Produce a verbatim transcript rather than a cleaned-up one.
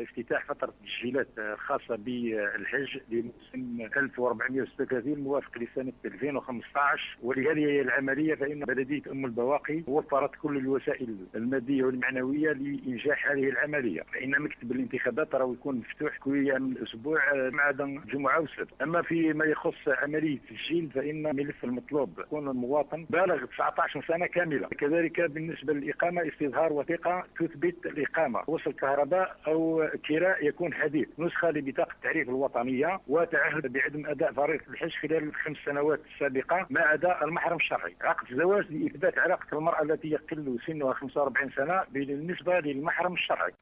افتتاح فترة التسجيلات الخاصة بالحج لموسم ألف وأربعمائة وستة وثلاثين الموافق لسنة ألفين وخمسة عشر. ولهذه العملية فإن بلدية أم البواقي وفرت كل الوسائل المادية والمعنوية لإنجاح هذه العملية، فإن مكتب الانتخابات راه يكون مفتوح كل أيام الأسبوع ما عدا الجمعة والسبت. أما فيما يخص عملية التسجيل فإن ملف المطلوب يكون المواطن بالغ تسعة عشر سنة كاملة. كذلك بالنسبة للإقامة استظهار وثيقة تثبت الإقامة، وصل كهرباء أو كراء يكون حديث، نسخة لبطاقة التعريف الوطنية، وتعهد بعدم أداء فريضة الحج خلال الخمس سنوات السابقة ما عدا المحرم الشرعي. عقد زواج لإثبات علاقة المرأة التي يقل سنها خمسة وأربعين سنة بالنسبة للمحرم الشرعي.